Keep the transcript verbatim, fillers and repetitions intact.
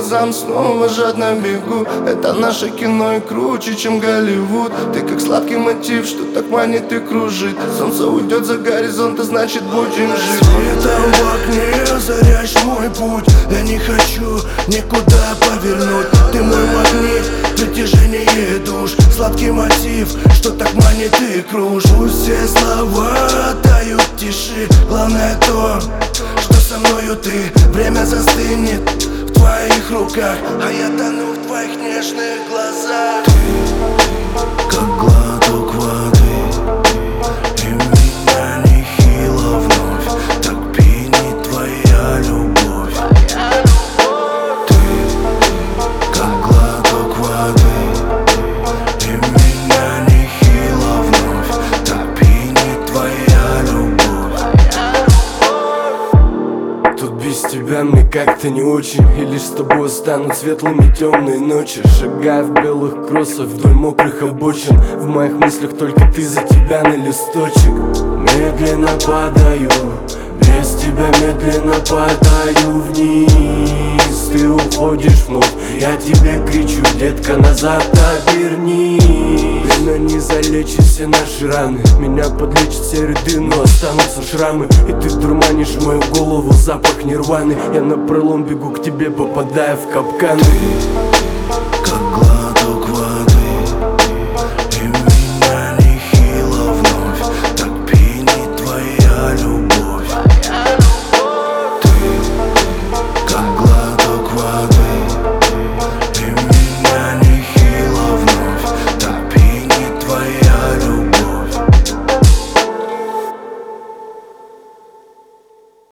глазам, снова жадно бегу. Это наше кино и круче, чем Голливуд. Ты как сладкий мотив, что так манит и кружит. Солнце уйдет за горизонт, а значит будем жить. Светом в окне озаряешь мой путь. Я не хочу никуда повернуть. Ты мой магнит, притяжение душ. Сладкий мотив, что так манит и кружит. Пусть все слова тают в тиши. Главное то, что со мною ты. Время застынет в твоих руках, а я тону в твоих нежных глазах. Ты как глоток воды, и меня нехило вновь. Так пьянит твоя любовь. Ты как глоток воды, и меня нехило вновь. Так пьянит твоя любовь. Тут без тебя мне как-то не очень. И лишь с тобой станут светлыми темные ночи. Шагая в белых кроссах вдоль мокрых обочин. В моих мыслях только ты, за тебя на листочек. Медленно падаю, без тебя медленно падаю вниз. Ты уходишь вновь, я тебе кричу: детка, назад обернись. Время не залечит все наши раны. Меня подлечат все ряды, но останутся шрамы. И ты дурманишь мою голову, запах нирваны. Я напролом бегу к тебе, попадая в капканы.